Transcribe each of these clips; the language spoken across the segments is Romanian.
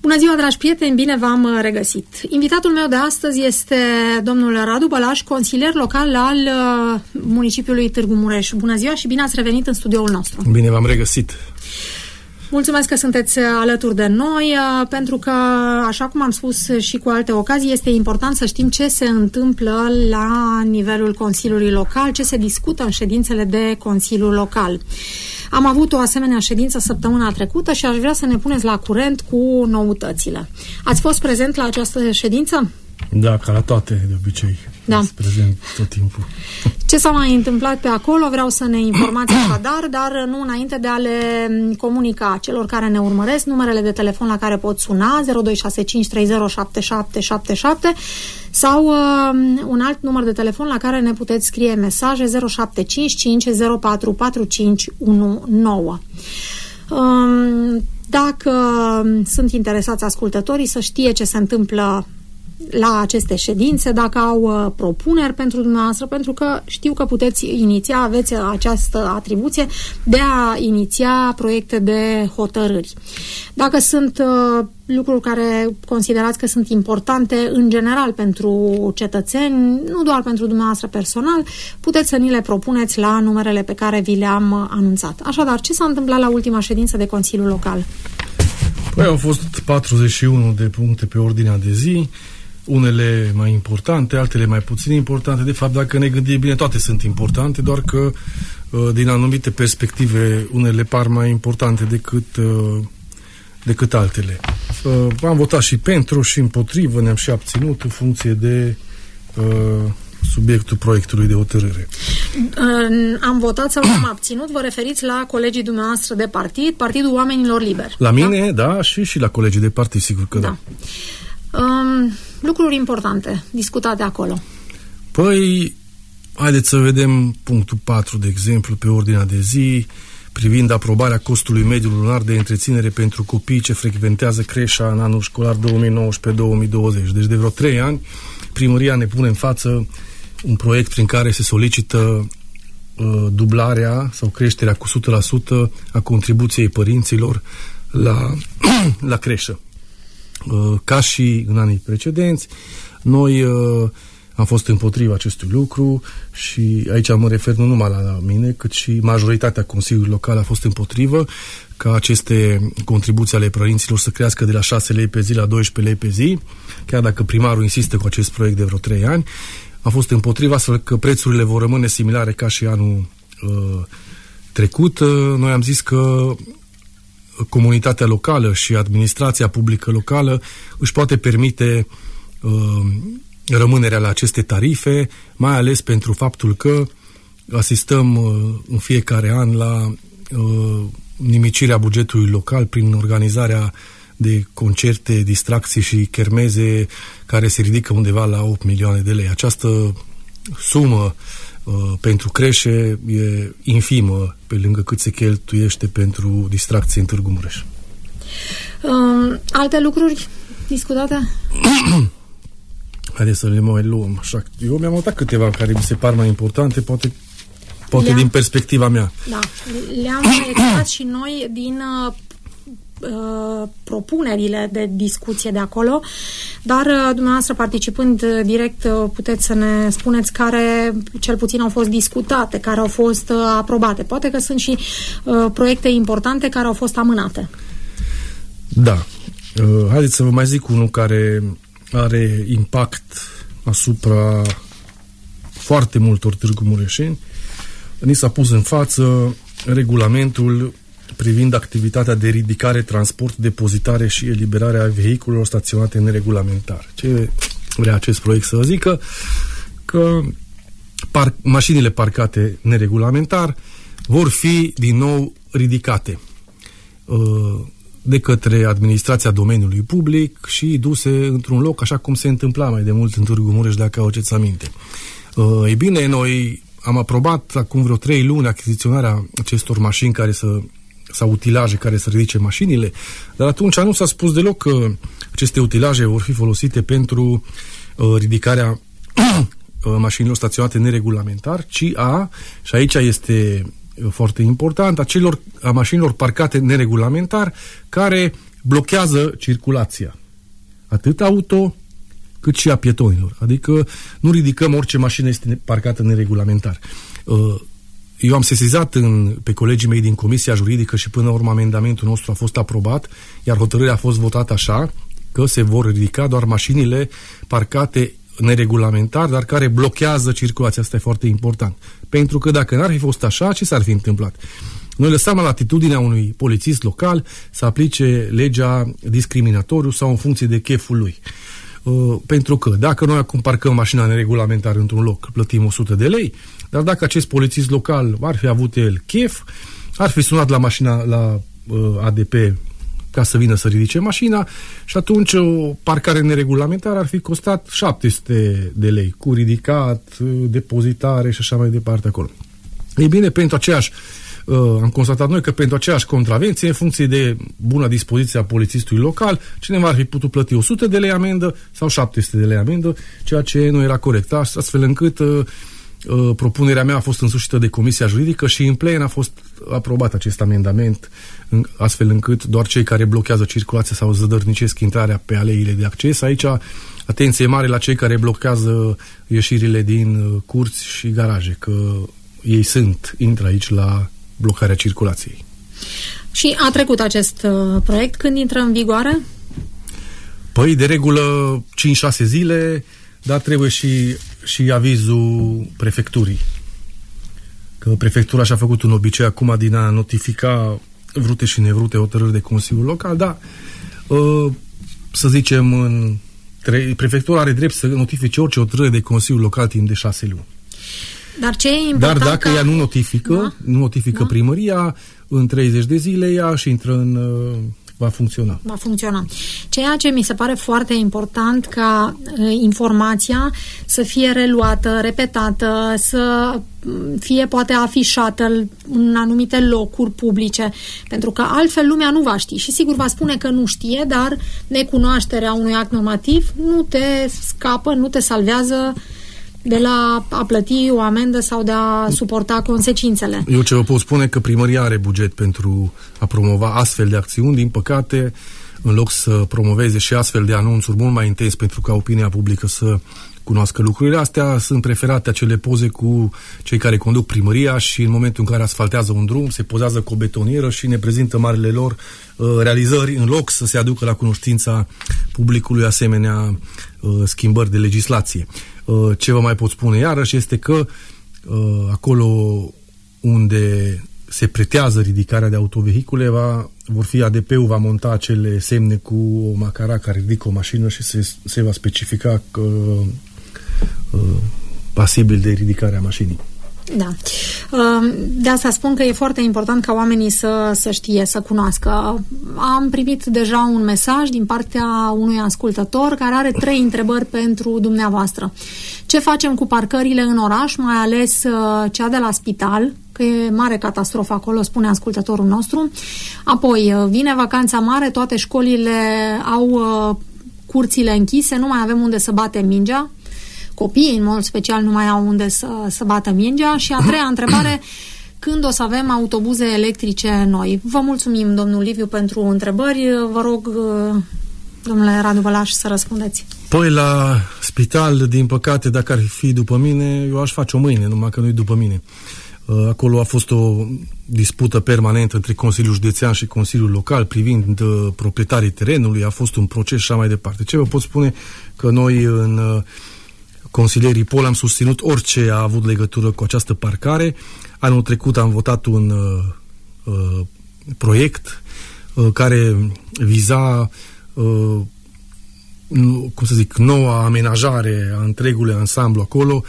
Bună ziua, dragi prieteni, bine v-am regăsit. Invitatul meu de astăzi este domnul Radu Bălaș, consilier local al municipiului Târgu Mureș. Bună ziua și bine ați revenit în studioul nostru. Bine v-am regăsit. Mulțumesc că sunteți alături de noi, pentru că, așa cum am spus și cu alte ocazii, este important să știm ce se întâmplă la nivelul Consiliului Local, ce se discută în ședințele de Consiliu Local. Am avut o asemenea ședință săptămâna trecută și aș vrea să ne puneți la curent cu noutățile. Ați fost prezent la această ședință? Da, ca la toate, de obicei. Da. Sunt prezent tot timpul. Ce s-a mai întâmplat pe acolo? Vreau să ne informați așadar, dar nu înainte de a le comunica celor care ne urmăresc numerele de telefon la care pot suna 0265307777 sau un alt număr de telefon la care ne puteți scrie mesaje 0755044519. Dacă sunt interesați ascultătorii să știe ce se întâmplă la aceste ședințe, dacă au propuneri pentru dumneavoastră, pentru că știu că puteți iniția, aveți această atribuție de a iniția proiecte de hotărâri. Dacă sunt lucruri care considerați că sunt importante în general pentru cetățeni, nu doar pentru dumneavoastră personal, puteți să ni le propuneți la numerele pe care vi le-am anunțat. Așadar, ce s-a întâmplat la ultima ședință de Consiliul Local? Păi au fost 41 de puncte pe ordinea de zi, unele mai importante, altele mai puțin importante. De fapt, dacă ne gândim bine, toate sunt importante, doar că din anumite perspective unele par mai importante decât altele. Am votat și pentru și împotrivă, ne-am și abținut în funcție de subiectul proiectului de hotărâre. Am votat sau am abținut? Vă referiți la colegii dumneavoastră de partid, Partidul Oamenilor Liberi? La mine, da, și la colegii de partid, sigur că da. Lucruri importante discutate acolo. Păi, haideți să vedem punctul 4, de exemplu, pe ordinea de zi, privind aprobarea costului mediu lunar de întreținere pentru copiii ce frecventează creșa în anul școlar 2019-2020. Deci de vreo 3 ani, primăria ne pune în față un proiect prin care se solicită dublarea sau creșterea cu 100% a contribuției părinților la creșă. Ca și în anii precedenți, noi am fost împotriva acestui lucru și aici mă refer nu numai la mine, cât și majoritatea Consiliului Local a fost împotrivă ca aceste contribuții ale părinților să crească de la 6 lei pe zi la 12 lei pe zi, chiar dacă primarul insistă cu acest proiect de vreo 3 ani. Am fost împotriva astfel că prețurile vor rămâne similare ca și anul trecut. Noi am zis că comunitatea locală și administrația publică locală își poate permite rămânerea la aceste tarife, mai ales pentru faptul că asistăm în fiecare an la nimicirea bugetului local prin organizarea de concerte, distracții și chermeze care se ridică undeva la 8 milioane de lei. Această sumă pentru creșe e infimă pe lângă cât se cheltuiește pentru distracție în Târgu Mureș. Alte lucruri discutate? Haideți să le mai luăm așa. Eu mi-am notat câteva care mi se par mai importante, poate din perspectiva mea. Da, le-am extras și noi din propunerile de discuție de acolo, dar dumneavoastră participând direct puteți să ne spuneți care cel puțin au fost discutate, care au fost aprobate. Poate că sunt și proiecte importante care au fost amânate. Da. Haideți să vă mai zic unul care are impact asupra foarte multor târgu mureșeni. Ni s-a pus în față regulamentul privind activitatea de ridicare, transport, depozitare și eliberare a vehiculelor staționate neregulamentar. Ce vrea acest proiect să zică? Că mașinile parcate neregulamentar vor fi din nou ridicate de către administrația domeniului public și duse într-un loc, așa cum se întâmpla mai de mult în Târgu Mureș, dacă aduceți aminte. Ei bine, noi am aprobat acum vreo 3 luni achiziționarea acestor mașini sau utilaje care să ridice mașinile, dar atunci nu s-a spus deloc că aceste utilaje vor fi folosite pentru ridicarea mașinilor staționate neregulamentar, ci și aici este foarte important, a mașinilor parcate neregulamentar care blochează circulația, atât auto cât și a pietonilor. Adică nu ridicăm orice mașină este parcată neregulamentar. Eu am sesizat pe colegii mei din Comisia Juridică și până la urmă amendamentul nostru a fost aprobat, iar hotărârea a fost votată așa că se vor ridica doar mașinile parcate neregulamentar, dar care blochează circulația. Asta e foarte important. Pentru că dacă n-ar fi fost așa, ce s-ar fi întâmplat? Noi lăsam la latitudinea unui polițist local să aplice legea discriminatoriu sau în funcție de cheful lui. Pentru că dacă noi acum parcăm mașina neregulamentar într-un loc, plătim 100 de lei, dar dacă acest polițist local ar fi avut el chef, ar fi sunat la mașina, la ADP ca să vină să ridice mașina și atunci o parcare neregulamentară ar fi costat 700 de lei, cu ridicat, depozitare și așa mai departe acolo. Ei bine, pentru aceeași am constatat noi că pentru aceeași contravenție, în funcție de buna dispoziție a polițistului local, cineva ar fi putut plăti 100 de lei amendă sau 700 de lei amendă, ceea ce nu era corect. Astfel încât propunerea mea a fost însușită de Comisia Juridică și în plen a fost aprobat acest amendament, astfel încât doar cei care blochează circulația sau zădărnicesc intrarea pe aleile de acces. Aici, atenție mare la cei care blochează ieșirile din curți și garaje, că ei intră aici la blocarea circulației. Și a trecut acest proiect. Când intră în vigoare? Păi, de regulă 5-6 zile, dar trebuie și avizul prefecturii. Că prefectura și-a făcut un obicei acum din a notifica vrute și nevrute hotărâri de Consiliul Local, dar să zicem, prefectura are drept să notifice orice hotărâre de Consiliul Local timp de 6 luni. Dar ce e important? Dar dacă ea nu notifică primăria, în 30 de zile ea și intră în... va funcționa. Va funcționa. Ceea ce mi se pare foarte important ca informația să fie reluată, repetată, să fie poate afișată în anumite locuri publice, pentru că altfel lumea nu va ști și sigur va spune că nu știe, dar necunoașterea unui act normativ nu te scapă, nu te salvează de la a plăti o amendă sau de a suporta consecințele. Eu ce vă pot spune că primăria are buget pentru a promova astfel de acțiuni. Din păcate, în loc să promoveze și astfel de anunțuri mult mai intens pentru ca opinia publică să cunoască lucrurile astea, sunt preferate acele poze cu cei care conduc primăria și în momentul în care asfaltează un drum, se pozează cu o betonieră și ne prezintă marile lor realizări în loc să se aducă la cunoștința publicului asemenea schimbări de legislație. Ce vă mai pot spune iarăși este că acolo unde se pretează ridicarea de autovehicule ADP-ul va monta acele semne cu o macara care ridică o mașină și se va specifica că pasibil de ridicarea mașinii. Da. De asta spun că e foarte important ca oamenii să știe, să cunoască. Am primit deja un mesaj din partea unui ascultător care are 3 întrebări pentru dumneavoastră. Ce facem cu parcările în oraș, mai ales cea de la spital, că e mare catastrofă acolo, spune ascultătorul nostru. Apoi, vine vacanța mare, toate școlile au curțile închise, nu mai avem unde să batem mingea. Copiii, în mod special, nu mai au unde să bată mingea. Și a 3-a întrebare, când o să avem autobuze electrice noi? Vă mulțumim, domnul Liviu, pentru întrebări. Vă rog, domnule Radu Bălaș, să răspundeți. Păi la spital, din păcate, dacă ar fi după mine, eu aș face-o mâine, numai că nu-i după mine. Acolo a fost o dispută permanentă între Consiliul Județean și Consiliul Local privind proprietarii terenului, a fost un proces și așa mai departe. Ce vă pot spune? Că noi în consilierii POL am susținut orice a avut legătură cu această parcare. Anul trecut am votat un proiect care viza noua amenajare a întregului ansamblu acolo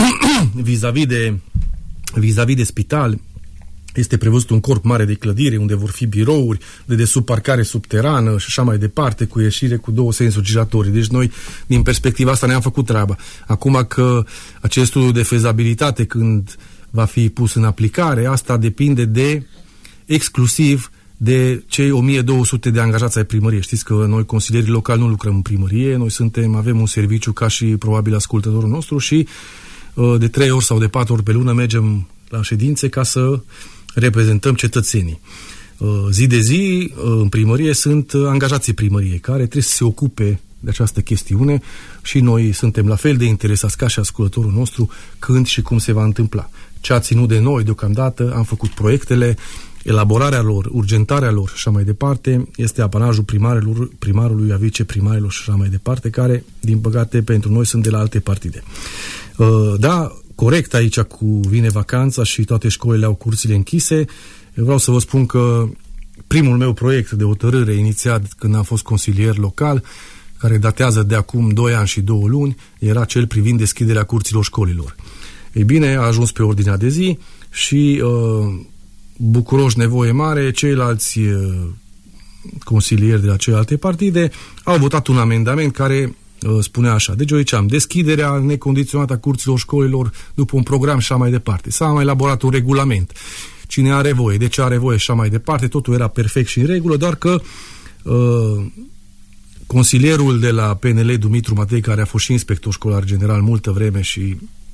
vis-a-vis de spital. Este prevăzut un corp mare de clădire unde vor fi birouri, de desubt parcare subterană și așa mai departe, cu ieșire cu 2 sensuri giratorii. Deci noi, din perspectiva asta, ne-am făcut treaba. Acum că acest studiu de fezabilitate, când va fi pus în aplicare, asta depinde exclusiv de cei 1200 de angajați ai primăriei. Știți că noi, consilierii locali, nu lucrăm în primărie, noi avem un serviciu ca și probabil ascultătorul nostru și de 3 ori sau de 4 ori pe lună mergem la ședințe ca să reprezentăm cetățenii. zi de zi în primărie sunt angajații primăriei care trebuie să se ocupe de această chestiune și noi suntem la fel de interesați ca și ascultătorul nostru când și cum se va întâmpla. Ce a ținut de noi deocamdată, am făcut proiectele, elaborarea lor, urgentarea lor și așa mai departe, este apanajul primarului, a viceprimarilor și așa mai departe, care, din păcate, pentru noi sunt de la alte partide. Da, corect aici vine vacanța și toate școlile au curțile închise. Eu vreau să vă spun că primul meu proiect de hotărâre inițiat când am fost consilier local, care datează de acum 2 ani și 2 luni, era cel privind deschiderea curților școlilor. Ei bine, a ajuns pe ordinea de zi și bucuroși, nevoie mare, ceilalți consilieri de la celelalte partide au votat un amendament care spunea așa. Deci eu ziceam, deschiderea necondiționată a curților școlilor după un program și așa mai departe. S-a mai elaborat un regulament. Cine are voie, de ce are voie și așa mai departe, totul era perfect și în regulă, doar că consilierul de la PNL, Dumitru Matei, care a fost și inspector școlar general multă vreme și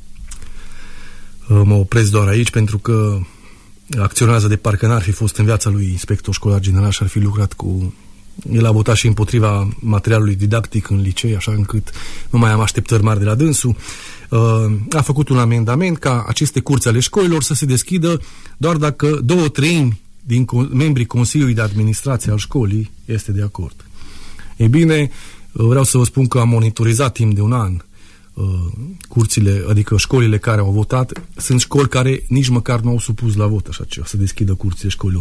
mă opresc doar aici pentru că acționează de parcă n-ar fi fost în viața lui inspector școlar general și ar fi lucrat cu... El a votat și împotriva materialului didactic în licei, așa încât nu mai am așteptări mari de la dânsul. A făcut un amendament ca aceste curți ale școlilor să se deschidă doar dacă 2/3 din membrii Consiliului de Administrație al școlii este de acord. Ei bine, vreau să vă spun că am monitorizat timp de un an curțile, adică școlile care au votat. Sunt școli care nici măcar nu au supus la vot așa ceva, să deschidă curțile școlilor.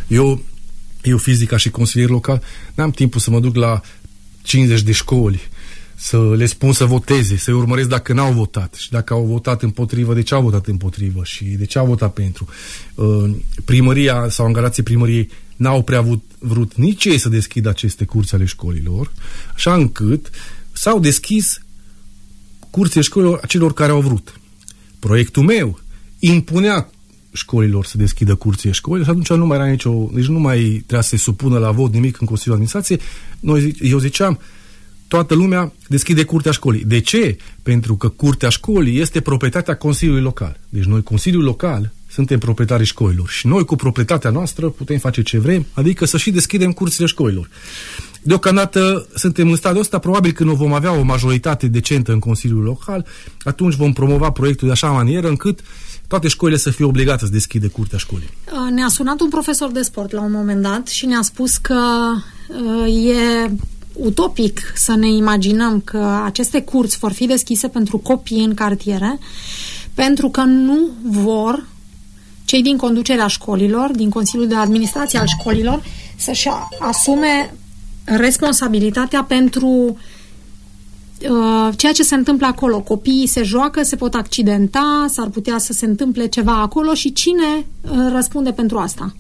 Eu fizic, ca și consilier local, n-am timpul să mă duc la 50 de școli, să le spun să voteze, să-i urmăresc dacă n-au votat și dacă au votat împotrivă, de ce au votat împotrivă și de ce au votat pentru. Primăria sau angajații primăriei n-au prea vrut nici ei să deschidă aceste curți ale școlilor, așa încât s-au deschis curțile școlilor a celor care au vrut. Proiectul meu impunea școlilor să deschidă curțile școlilor și atunci nu mai era deci nu mai trebuia să se supună la vot nimic în Consiliul de Administrație. Eu ziceam, toată lumea deschide curtea școlii. De ce? Pentru că curtea școlii este proprietatea Consiliului Local. Deci noi, Consiliul Local, suntem proprietarii școlilor și noi cu proprietatea noastră putem face ce vrem, adică să și deschidem curțile școlilor. Deocamdată suntem în stadiul ăsta, probabil că nu vom avea o majoritate decentă în Consiliul Local, atunci vom promova proiectul de așa manieră încât toate școlile să fie obligate să deschide curtea școlii. Ne-a sunat un profesor de sport la un moment dat și ne-a spus că e utopic să ne imaginăm că aceste curți vor fi deschise pentru copii în cartiere, pentru că nu vor cei din conducerea școlilor, din Consiliul de Administrație al școlilor, să-și asume responsabilitatea pentru ceea ce se întâmplă acolo. Copiii se joacă, se pot accidenta, s-ar putea să se întâmple ceva acolo și cine răspunde pentru asta?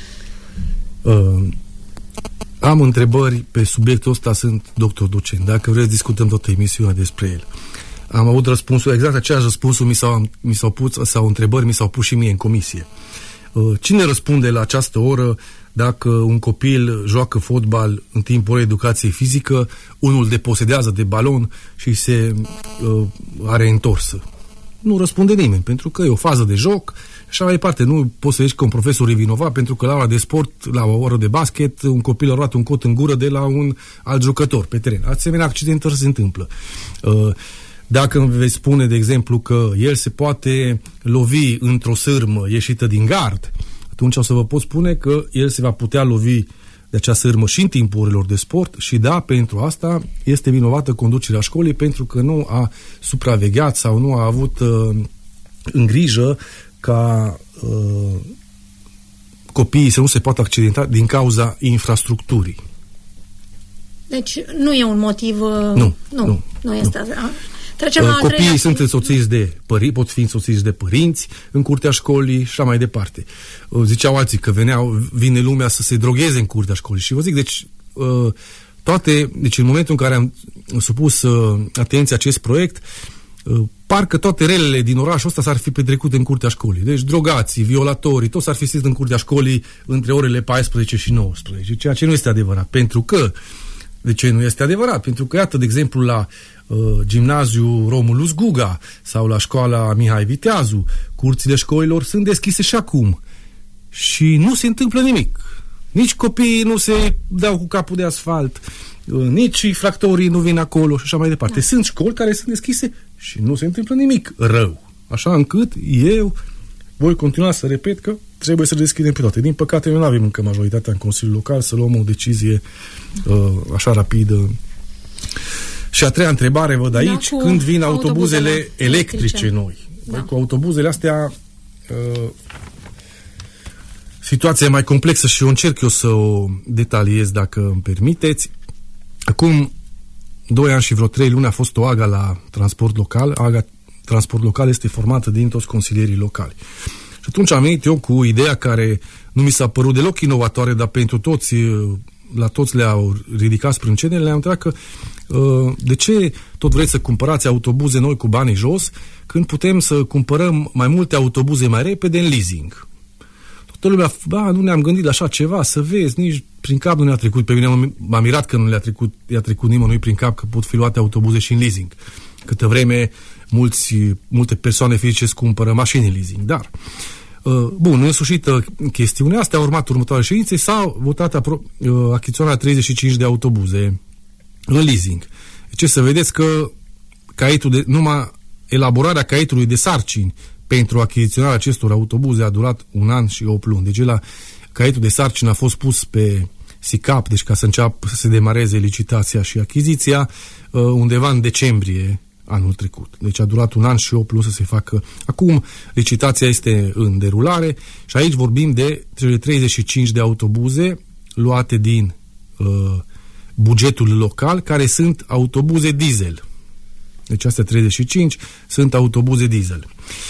Am întrebări pe subiectul ăsta, sunt doctor docent. Dacă vreți, discutăm toată emisiunea despre el. Am avut răspunsul, exact aceeași răspunsul mi s-au pus, sau întrebări mi s-au pus și mie în comisie. Cine răspunde la această oră dacă un copil joacă fotbal în timpul orei educației fizică, unul deposedează de balon și se are întorsă? Nu răspunde nimeni, pentru că e o fază de joc și așa mai departe. Nu poți să zici că un profesor e vinovat pentru că la ora de sport, la o oră de basket, un copil a luat un cot în gură de la un alt jucător pe teren. Asemenea accidentări se întâmplă. Dacă îmi veți spune, de exemplu, că el se poate lovi într-o sârmă ieșită din gard, atunci o să vă pot spune că el se va putea lovi de acea sârmă și în timpul orelor de sport și da, pentru asta este vinovată conducerea școlii pentru că nu a supravegheat sau nu a avut în grijă ca copiii să nu se poată accidenta din cauza infrastructurii. Deci nu e un motiv... Nu este asta. Copiii sunt însoțiți de părinți, pot fi însoțiți de părinți în curtea școlii și așa mai departe. Ziceau alții că vine lumea să se drogheze în curtea școlii și vă zic, deci deci în momentul în care am supus atenție acest proiect, parcă toate relele din orașul ăsta s-ar fi petrecut în curtea școlii. Deci drogații, violatorii, toți s-ar fi stat în curtea școlii între orele 14 și 19, ceea ce nu este adevărat. Pentru că, de ce nu este adevărat? Pentru că, iată, de exemplu, la gimnaziul Romulus Guga sau la școala Mihai Viteazu, curțile școlilor sunt deschise și acum și nu se întâmplă nimic. Nici copiii nu se dau cu capul de asfalt, nici infractorii nu vin acolo și așa mai departe. Sunt școli care sunt deschise și nu se întâmplă nimic rău. Așa încât eu voi continua să repet că trebuie să deschidem pe toate. Din păcate, noi nu avem încă majoritatea în Consiliul Local să luăm o decizie așa rapidă. Și a treia întrebare, văd aici, când vin autobuzele electrice noi. Da. Cu autobuzele astea situația e mai complexă și eu încerc să o detaliez, dacă îmi permiteți. Acum 2 ani și vreo 3 luni a fost o AGA la transport local. AGA transport local este formată din toți consilierii locali. Și atunci am venit eu cu ideea care nu mi s-a părut deloc inovatoare, dar pentru toți, la toți le-au ridicat sprâncenele, le-am întrebat că de ce tot vreți să cumpărați autobuze noi cu banii jos, când putem să cumpărăm mai multe autobuze mai repede în leasing? Toată lumea, nu ne-am gândit la așa ceva, să vezi, nici prin cap nu ne-a trecut. Pe mine m-am mirat că nu i-a trecut nimănui prin cap că pot fi luate autobuze și în leasing. Câtă vreme multe persoane fizice îți cumpără mașini în leasing. Dar, bun, însușită chestiunea asta, a urmat următoarea ședințe, s-a votat achiziționarea 35 de autobuze în leasing. Deci să vedeți că numai elaborarea caietului de sarcini pentru achiziționarea acestor autobuze a durat 1 an și 8 luni. Deci caietul de sarcini a fost pus pe SICAP, deci ca să înceapă să se demareze licitația și achiziția, undeva în decembrie anul trecut. Deci a durat 1 an și 8 luni să se facă. Acum licitația este în derulare și aici vorbim de cele 35 de autobuze luate din bugetul local, care sunt autobuze diesel. Deci astea 35 sunt autobuze diesel.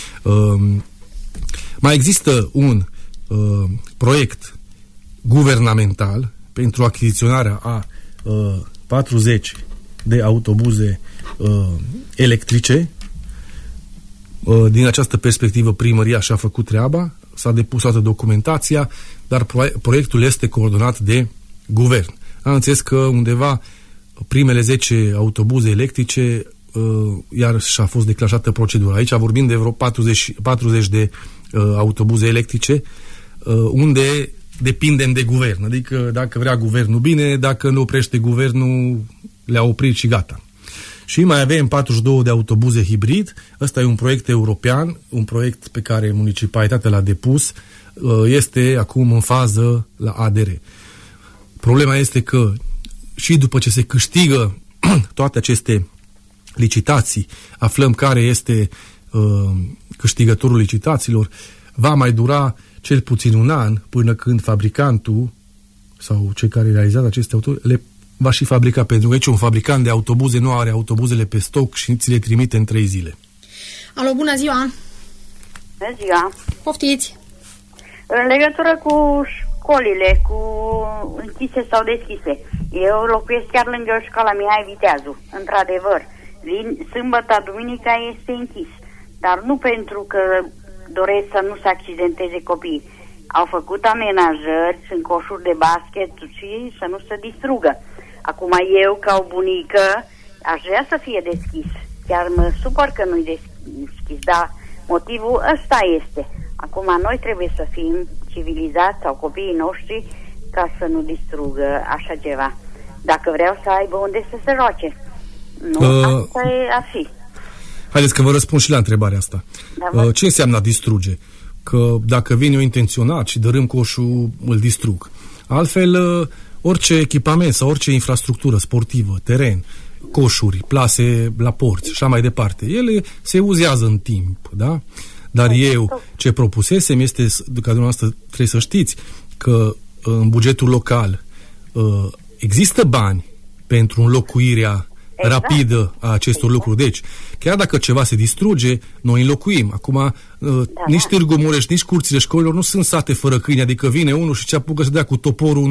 Mai există un proiect guvernamental pentru achiziționarea a 40 de autobuze electrice. Din această perspectivă, primăria și-a făcut treaba, s-a depus toată documentația, dar proiectul este coordonat de guvern. Am înțeles că undeva primele 10 autobuze electrice iar și-a fost declanșată procedura. Aici vorbim de vreo 40 de autobuze electrice unde depindem de guvern. Adică dacă vrea guvernul, bine, dacă nu oprește guvernul, le-a oprit și gata. Și mai avem 42 de autobuze hibrid. Ăsta e un proiect european, un proiect pe care municipalitatea l-a depus, este acum în fază la ADR. Problema este că și după ce se câștigă toate aceste licitații, aflăm care este câștigătorul licitațiilor, va mai dura cel puțin 1 an până când fabricantul sau cei care realizează aceste autobuze le va și fabrica, pentru că aici un fabricant de autobuze nu are autobuzele pe stoc și ți le trimite în 3 zile. Alo, bună ziua! Bună ziua! Poftiți! În legătură cu școlile, cu închise sau deschise, eu locuiesc chiar lângă școala Mihai Viteazu, într-adevăr. Sâmbătă, duminica este închis, dar nu pentru că doresc să nu se accidenteze copiii. Au făcut amenajări, sunt coșuri de basket și să nu se distrugă. Acum eu, ca o bunică, aș vrea să fie deschis. Chiar mă supăr că nu-i deschis, dar motivul ăsta este. Acum noi trebuie să fim civilizați, sau copiii noștri, ca să nu distrugă așa ceva. Dacă vreau să aibă unde să se roace. Nu, asta ar fi. Haideți că vă răspund și la întrebarea asta. Da, ce înseamnă a distruge? Că dacă vin eu intenționat și dărâm coșul, îl distrug. Altfel, orice echipament sau orice infrastructură sportivă, teren, coșuri, plase la porți și așa mai departe, ele se uzează în timp, da? Dar eu, ce propusesem este, ca dumneavoastră trebuie să știți, că în bugetul local există bani pentru înlocuirea rapidă a acestor lucruri. Deci, chiar dacă ceva se distruge, noi înlocuim. Acum, nici Târgu Mureș, nici curțile școlilor nu sunt sate fără câini, adică vine unul și ce apucă să dea cu toporul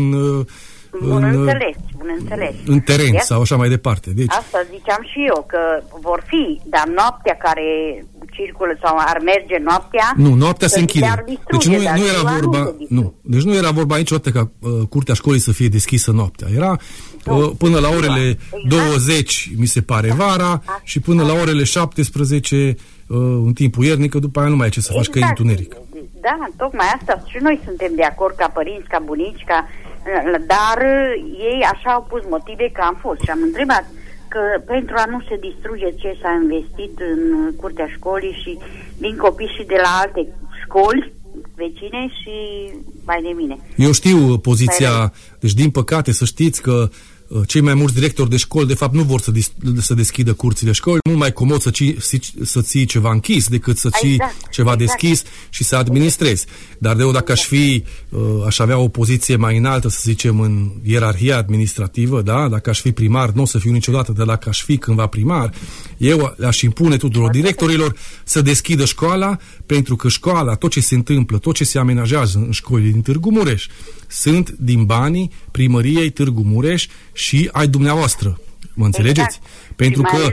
în teren sau așa mai departe. Deci, asta ziceam și eu, că vor fi, dar noaptea care circulă sau ar merge noaptea... Nu, noaptea se închide. Deci nu era vorba... Deci nu era vorba niciodată ca curtea școlii să fie deschisă noaptea. Era până la orele 20, mi se pare, vara, și până la orele 17 în timpul iernii, că după aia nu mai e ce să faci, că e întuneric. Da, tocmai asta. Și noi suntem de acord ca părinți, ca bunici, ca Dar ei așa au pus motive că am fost și am întrebat că pentru a nu se distruge ce s-a investit în curtea școlii și din copii și de la alte școli vecine și mai de mine. Eu știu poziția, deci din păcate să știți că cei mai mulți directori de școli de fapt nu vor să deschidă curțile școli, mult mai comod să ții ceva închis decât să ții ceva deschis și să administrezi. Dar de eu dacă aș avea o poziție mai înaltă, să zicem, în ierarhia administrativă, da? Dacă aș fi primar, nu o să fiu niciodată, dar dacă aș fi cândva primar, eu aș impune tuturor directorilor să deschidă școala, pentru că școala, tot ce se întâmplă, tot ce se amenajează în școlile din Târgu Mureș, sunt din banii primăriei Târgu Mureș și ai dumneavoastră. Mă înțelegeți? Pentru că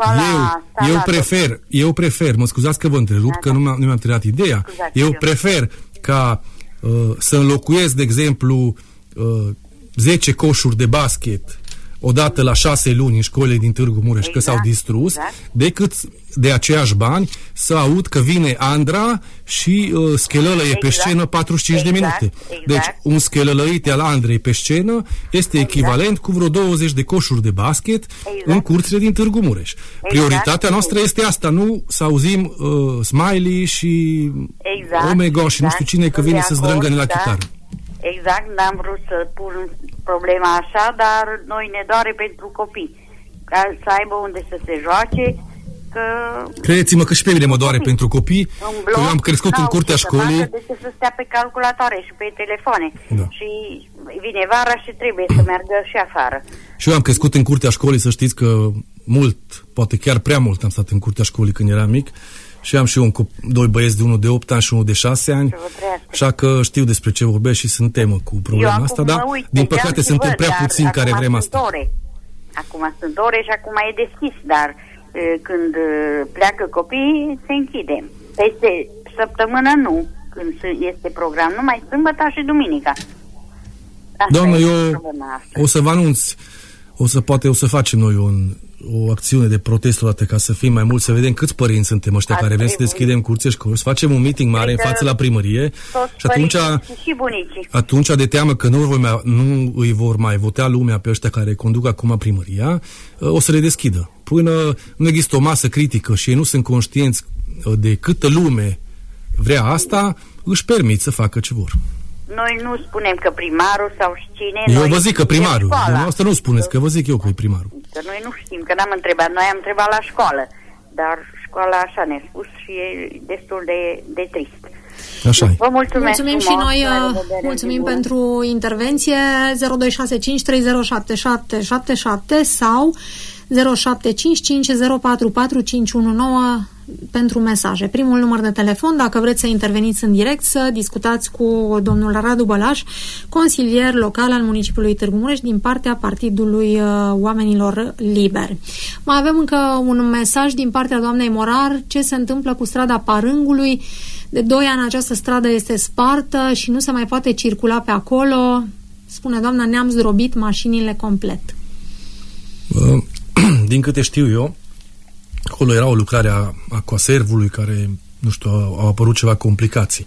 eu prefer, mă scuzați că vă întrerup, că nu mi-am terminat ideea, eu prefer ca să înlocuiesc, de exemplu, 10 coșuri de basket odată la 6 luni în școlile din Târgu Mureș, că s-au distrus, decât de aceiași bani să aud că vine Andra și schelălăie pe scenă 45 de minute. Deci un schelălăite al Andrei pe scenă este echivalent cu vreo 20 de coșuri de basket în curțile din Târgu Mureș. Prioritatea noastră este asta, nu să auzim Smiley și Omega și nu știu cine că vine să zdrângăne la chitară. Exact, n-am vrut să pun problema așa, dar noi ne doare pentru copii. Ca să aibă unde să se joace, că... Credeți-mă că și pe mine mă doare pentru copii, că eu am crescut în curtea școlii. De să stea pe calculatoare și pe telefoane. Da. Și vine vara și trebuie să meargă și afară. Și eu am crescut în curtea școlii, să știți că mult, poate chiar prea mult am stat în curtea școlii când eram mic. Și am și eu doi băieți de unul de 8 ani și unul de 6 ani, așa că știu despre ce vorbesc și sunt temă cu problema asta, dar din păcate suntem prea puțini care vrem asta. Acum sunt ore și acum e deschis, dar când pleacă copiii, se închide. Peste săptămână nu, când este program, numai sâmbătă și duminica. Doamnă, eu o să vă anunț, o să facem noi o acțiune de protest odată ca să fim mai mulți, să vedem câți părinți suntem ăștia care vrem să deschidem curțe școli, să facem un meeting mare în față la primărie și atunci de teamă că nu îi vor mai vota lumea pe ăștia care conduc acum primăria, o să le deschidă. Până nu există o masă critică și ei nu sunt conștienți de câtă lume vrea asta, își permit să facă ce vor. Noi nu spunem că primarul sau cine... Eu vă zic că primarul. Asta nu spuneți, că vă zic eu că e primarul. Că noi nu știm, că n-am întrebat. Noi am întrebat la școală. Dar școala așa ne-a spus și e destul de trist. Așa. Vă mulțumim și noi mulțumim pentru intervenție. 0265 307777 sau 0755044519 pentru mesaje. Primul număr de telefon, dacă vreți să interveniți în direct, să discutați cu domnul Radu Bălaș, consilier local al municipiului Târgu Mureș din partea Partidului Oamenilor Liberi. Mai avem încă un mesaj din partea doamnei Morar. Ce se întâmplă cu strada Parângului? De 2 ani această stradă este spartă și nu se mai poate circula pe acolo. Spune doamna, ne-am zdrobit mașinile complet. Din câte știu eu, acolo era o lucrare a coaservului care, nu știu, au apărut ceva complicații.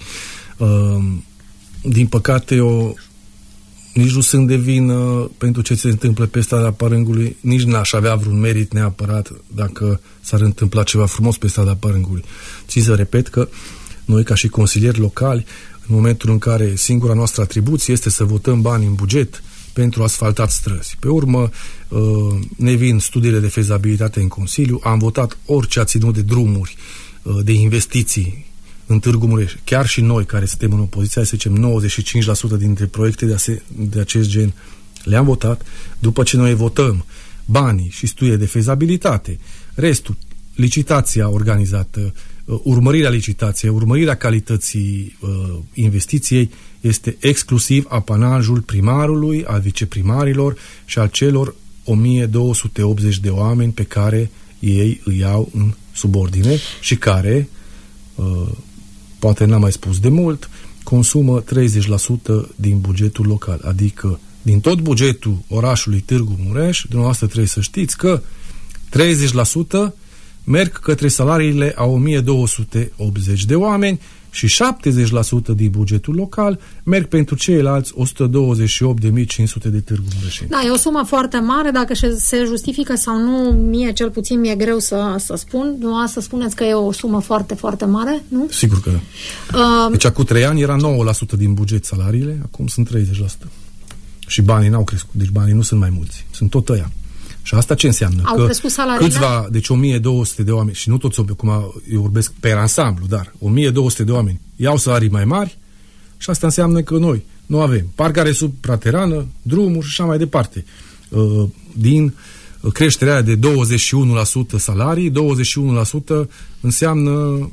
Din păcate, eu nici nu sunt de vină pentru ce se întâmplă pe strada Parângului, nici n-aș avea vreun merit neapărat dacă s-ar întâmpla ceva frumos pe strada Parângului. Țin să repet că noi, ca și consilieri locali, în momentul în care singura noastră atribuție este să votăm bani în buget pentru asfaltat străzi. Pe urmă, ne vin studiile de fezabilitate în Consiliu, am votat orice a ținut de drumuri, de investiții în Târgu Mureș. Chiar și noi, care suntem în opoziție, să zicem 95% dintre proiecte de acest gen le-am votat. După ce noi votăm banii și studiile de fezabilitate, restul, licitația organizată, urmărirea licitației, urmărirea calității investiției, este exclusiv apanajul primarului, al viceprimarilor și al celor 1280 de oameni pe care ei îi iau în subordine și care, poate n-am mai spus de mult, consumă 30% din bugetul local. Adică din tot bugetul orașului Târgu Mureș, dumneavoastră trebuie să știți că 30% merg către salariile a 1280 de oameni și 70% din bugetul local merg pentru ceilalți 128.500 de târguri mureșeni. Da, e o sumă foarte mare, dacă se justifică sau nu, mie cel puțin mi-e greu să spun. Nu să spuneți că e o sumă foarte, foarte mare, nu? Sigur că da. Deci acum 3 ani era 9% din buget salariile, acum sunt 30%. Și banii n-au crescut, deci banii nu sunt mai mulți, sunt tot ăia. Și asta ce înseamnă? Au crescut salariile? Câțiva, deci 1200 de oameni, și nu toți, cum eu vorbesc pe ansamblu, dar 1200 de oameni iau salarii mai mari și asta înseamnă că noi nu avem parcare supraterană, drumuri și așa mai departe. Din creșterea de 21% salarii, 21% înseamnă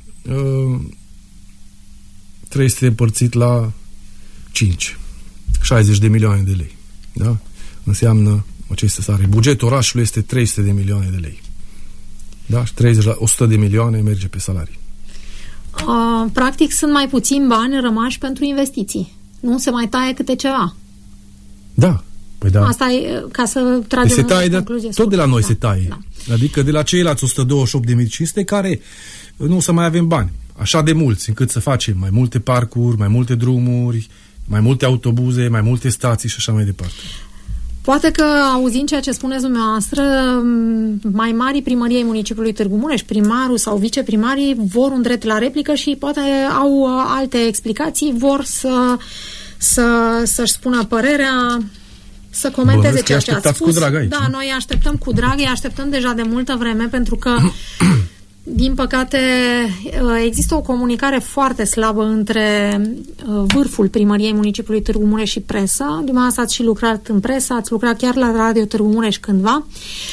300 împărțit la 5. 60 de milioane de lei. Da? Înseamnă aceste salarii. Bugetul orașului este 300 de milioane de lei. Da? Și 100 de milioane merge pe salarii. Practic sunt mai puțini bani rămași pentru investiții. Nu se mai taie câte ceva. Da. Păi da. Asta e ca să tragem o concluzie. Tot de la noi se taie. Da. Adică de la ceilalți 128.500 care nu o să mai avem bani. Așa de mulți, încât să facem mai multe parcuri, mai multe drumuri, mai multe autobuze, mai multe stații și așa mai departe. Poate că, auzind ceea ce spuneți dumneavoastră, mai mari primăriei municipiului Târgu Mureș, primarul sau viceprimarii vor un drept la replică și poate au alte explicații, vor să-și spună părerea, să comenteze ceea ce ați spus. Cu drag aici, da, noi așteptăm cu drag, îi așteptăm deja de multă vreme, pentru că din păcate, există o comunicare foarte slabă între vârful primăriei municipiului Târgu Mureș și presă. Dumneavoastră ați și lucrat în presă, ați lucrat chiar la Radio Târgu Mureș cândva.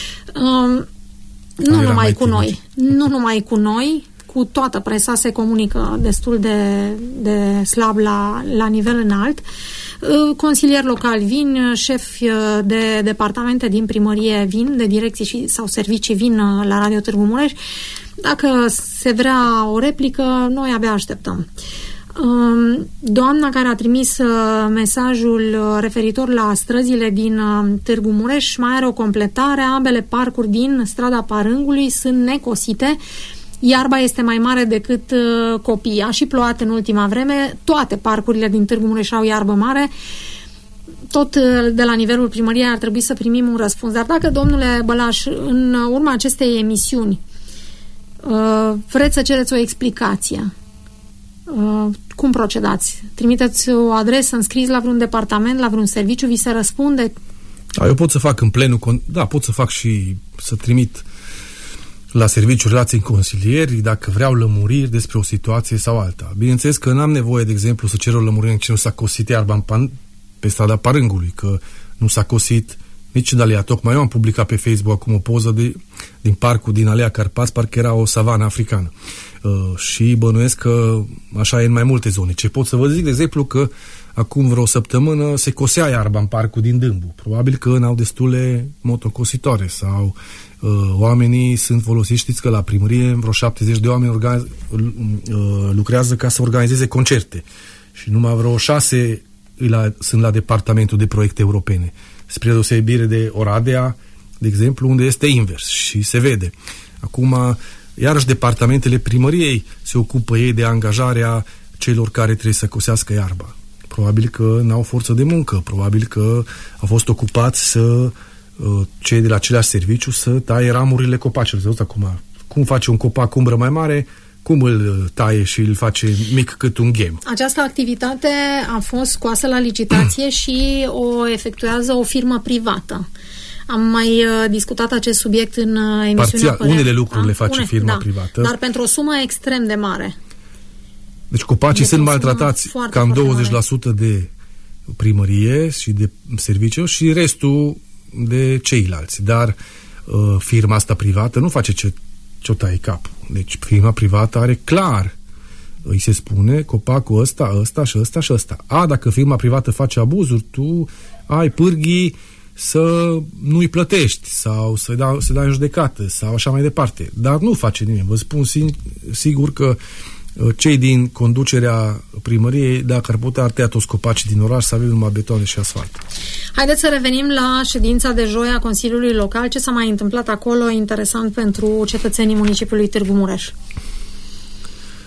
Nu numai cu noi. Nu numai cu noi, cu toată presa se comunică destul de slab la nivel înalt. Consilieri locali vin, șefi de departamente din primărie vin, de direcții sau servicii vin la Radio Târgu Mureș. Dacă se vrea o replică, noi abia așteptăm. Doamna care a trimis mesajul referitor la străzile din Târgu Mureș mai are o completare. Ambele parcuri din strada Parângului sunt necosite. Iarba este mai mare decât copiii. A și plouat în ultima vreme. Toate parcurile din Târgu Mureș au iarbă mare. Tot de la nivelul primăriei ar trebui să primim un răspuns. Dar dacă, domnule Bălaș, în urma acestei emisiuni vreți să cereți o explicație, cum procedați? Trimiteți o adresă înscris la vreun departament, la vreun serviciu, vi se răspunde? Da, eu pot să fac în plenul, pot să fac și să trimit la serviciul relații în consilieri, dacă vreau lămuriri despre o situație sau alta. Bineînțeles că n-am nevoie, de exemplu, să cer o lămurire că nu s-a cosit iarba pe strada Parângului, că nu s-a cosit nici în Alea. Tocmai eu am publicat pe Facebook acum o poză din parcul din Alea Carpați, parcă era o savană africană. Și bănuiesc că așa e în mai multe zone. Ce pot să vă zic, de exemplu, că acum vreo săptămână se cosea iarba în parcul din Dâmbu. Probabil că n-au destule motocositoare sau oamenii sunt folosiți. Știți că la primărie vreo 70 de oameni lucrează ca să organizeze concerte și numai vreo 6 sunt la departamentul de proiecte europene, spre deosebire de Oradea, de exemplu, unde este invers și se vede. Acum, iarăși departamentele primăriei se ocupă ei de angajarea celor care trebuie să cosească iarba. Probabil că n-au forță de muncă, probabil că au fost ocupați cei de la același serviciu să taie ramurile copacilor. Acum, cum face un copac umbră mai mare, cum îl taie și îl face mic cât un ghem? Această activitate a fost scoasă la licitație și o efectuează o firmă privată. Am mai discutat acest subiect în emisiunea Parțial, unele lucruri le face firma privată. Dar pentru o sumă extrem de mare. Deci copacii sunt maltratați cam 20% de primărie și de serviciu și restul de ceilalți. Dar firma asta privată nu face ce-o taie capul. Deci firma privată are clar, îi se spune copacul ăsta și ăsta și ăsta. Dacă firma privată face abuzuri, tu ai pârghii să nu-i plătești sau să dai în judecată sau așa mai departe. Dar nu face nimeni. Vă spun sigur că cei din conducerea primăriei, dacă ar putea, ar tăia toți copacii din oraș să avem numai betoane și asfalt. Haideți să revenim la ședința de joi a Consiliului Local. Ce s-a mai întâmplat acolo interesant pentru cetățenii municipiului Târgu Mureș?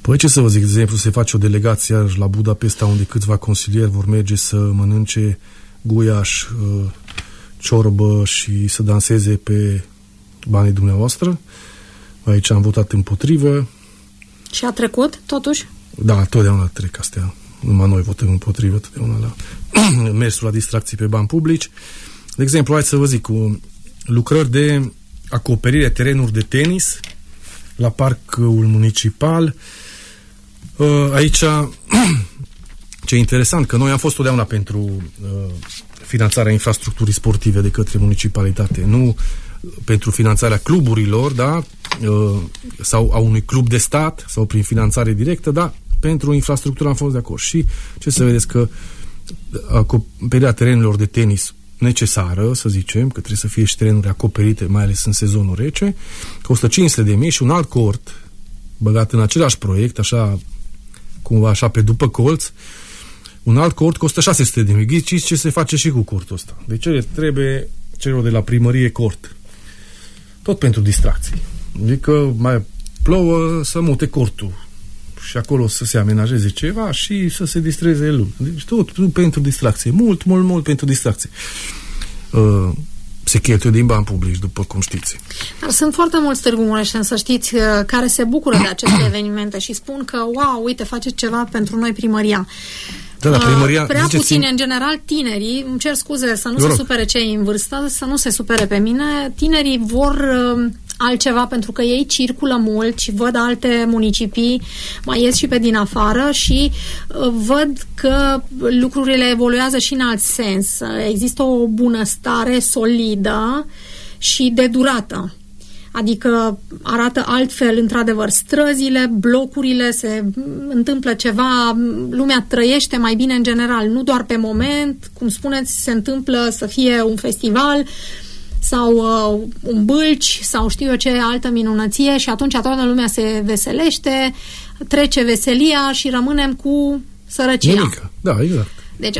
Păi ce să vă zic, de exemplu, se face o delegație la Budapesta unde câțiva consilieri vor merge să mănânce guiaș, ciorbă și să danseze pe banii dumneavoastră. Aici am votat împotrivă. Și a trecut, totuși? Da, totdeauna trec astea. Numai noi votăm împotrivă, totdeauna la mersul la distracții pe bani publici. De exemplu, hai să vă zic, cu lucrări de acoperire terenuri de tenis la parcul municipal. Aici, ce e interesant, că noi am fost totdeauna pentru finanțarea infrastructurii sportive de către municipalitate, nu pentru finanțarea cluburilor, da, sau a unui club de stat, sau prin finanțare directă, da, pentru infrastructură am fost de acord. Și ce să vedeți, că acoperirea terenurilor de tenis necesară, să zicem, că trebuie să fie și terenuri acoperite, mai ales în sezonul rece, costă 500.000 și un alt cort băgat în același proiect, așa, cumva așa pe după colț, un alt cort costă 600.000. Ghiciți ce se face și cu cortul ăsta. De ce trebuie celor de la primărie cort? Tot pentru distracții. Adică mai plouă, să mute cortul și acolo să se amenajeze ceva și să se distreze lumea. Deci tot pentru distracție. Mult pentru distracție. Se cheltuie din bani publici, după cum știți. Dar sunt foarte mulți Târgu Mureșeni, să știți, care se bucură de aceste evenimente și spun că, wow, uite, faceți ceva pentru noi primăria. Da, primăria, prea puțini, în general, tinerii, îmi cer scuze să nu se supere cei în vârstă, să nu se supere pe mine, tinerii vor altceva, pentru că ei circulă mult și văd alte municipii, mai ies și pe din afară și văd că lucrurile evoluează și în alt sens. Există o bunăstare solidă și de durată. Adică arată altfel, într-adevăr, străzile, blocurile, se întâmplă ceva, lumea trăiește mai bine în general, nu doar pe moment, cum spuneți, se întâmplă să fie un festival sau un bâlci sau știu eu ce altă minunăție și atunci toată lumea se veselește, trece veselia și rămânem cu sărăcia. Nimica. Da, exact. Deci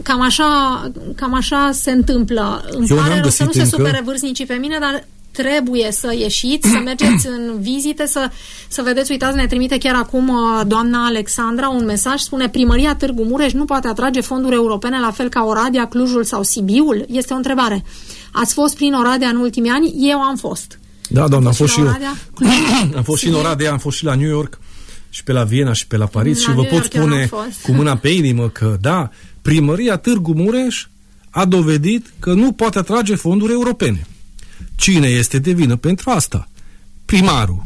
cam așa se întâmplă. Îmi pare rău să nu se supere vârstnicii pe mine, dar trebuie să ieșiți, să mergeți în vizite, să vedeți, uitați, ne trimite chiar acum doamna Alexandra un mesaj, spune: Primăria Târgu Mureș nu poate atrage fonduri europene la fel ca Oradea, Clujul sau Sibiul? Este o întrebare. Ați fost prin Oradea în ultimii ani? Eu am fost. Da, doamna, am fost și eu. Am fost și în Oradea, am fost și la New York și pe la Viena și pe la Paris și vă pot spune cu mâna pe inimă că, da, Primăria Târgu Mureș a dovedit că nu poate atrage fonduri europene. Cine este de vină pentru asta? Primarul.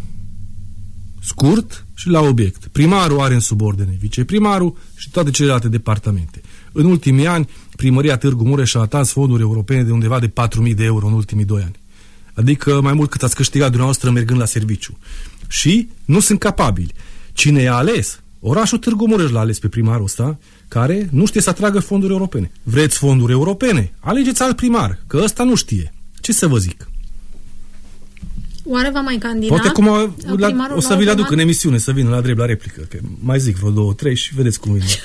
Scurt și la obiect. Primarul are în subordine viceprimarul și toate celelalte departamente. În ultimii ani, Primăria Târgu Mureș a atras fonduri europene de undeva de 4.000 de euro în ultimii 2 ani. Adică mai mult cât ați câștigat dumneavoastră mergând la serviciu. Și nu sunt capabili. Cine i-a ales? Orașul Târgu Mureș l-a ales pe primarul ăsta, care nu știe să atragă fonduri europene. Vreți fonduri europene? Alegeți alt primar, că ăsta nu știe. Ce să vă zic? Oare va mai candida? Poate cum o să vi le aduc în emisiune, să vină la drept la replică, că mai zic vreo 2-3 și vedeți cum vine.